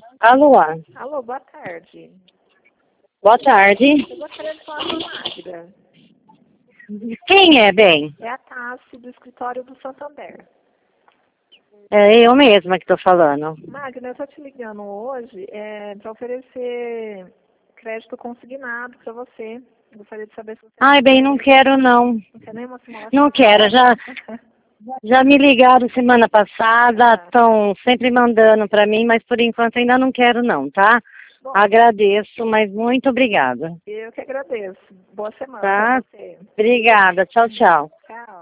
Alô? Alô, boa tarde. Boa tarde. Eu gostaria de falar com a Magda. Quem é, bem? É a Tassi do escritório do Santander. É eu mesma que tô falando. Magda, eu estou te ligando hoje para oferecer crédito consignado para você. Eu gostaria de saber se você Ai, bem, não quero não. não quer nenhuma simulação. Não quero, já me ligaram semana passada, estão sempre mandando pra mim, mas por enquanto ainda não quero não, tá? Bom, Agradeço, mas muito obrigada. eu que agradeço. Boa semana Tá? para você. Obrigada, tchau, tchau. Tchau.